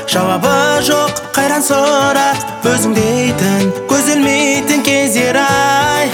жауабы жоқ қайран сұрақ өзің дейтін көз ілмейтін кездер ай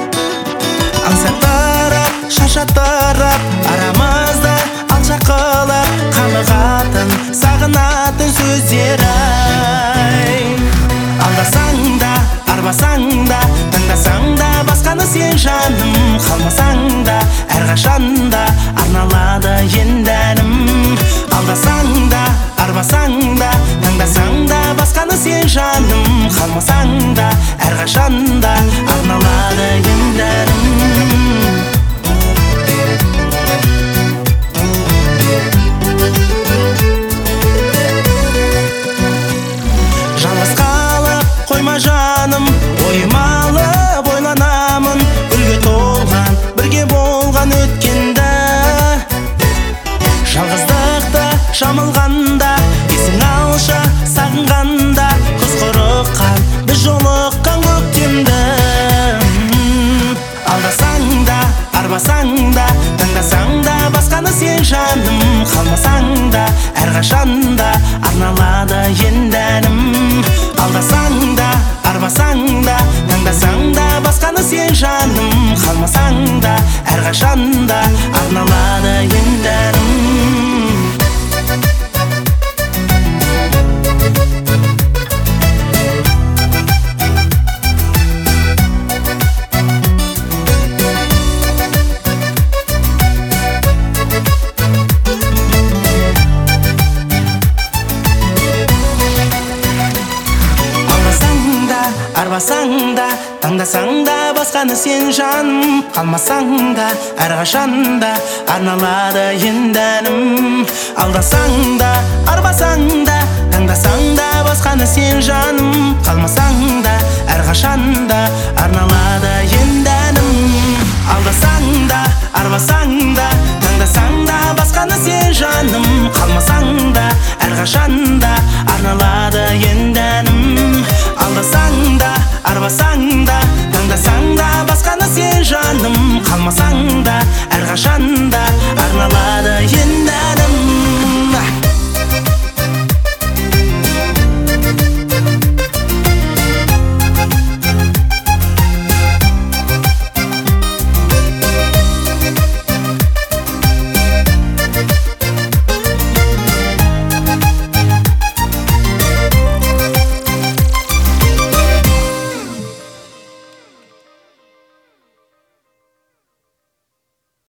аңсаттырып шаршаттырып арамызды алшақ қылып қамығатын сағынатын сөздер ай алдасаң да арбасаң да таңдасаң да басқаны сен жаным қалмасаң да әрқашанда арналады енді әнім алдасаң да арбасаң да таңдасаң да басқаны сен жаным қалмасаң да әрқашанда арналады енді әнім жалғыз қалып қойма жаным ойыма алып ойланамын гүлге толған бірге болған өткенді жалғыздықты жамылғанда есің алшы сағынғанда күз құрыққан біз жолыққан көктемді алдасаң да арбасаң да таңдасаң да басқаны сен жаным қалмасаң да әрқашанда арналады енді әнім алдасаң да арбасаң да таңдасаң да басқаны сен жаным қалмасаң да әрқашанда арналады енді әнім арбасаң да таңдасаң да басқаны сен жаным қалмасаң да әрқашанда арналады енді әнім алдасаң да арбасаң да таңдасаң да басқаны сен жаным қалмасаң да әрқашанда арналады енді әнім алдасаң да арбасаң да таңдасаң да басқаны сен жаным қалмасаң да әрқашанда арналады енді әнім алдасаң да арбасаң да таңдасаң да басқаны сен жаным қалмасаң да әрқашанда арналады енді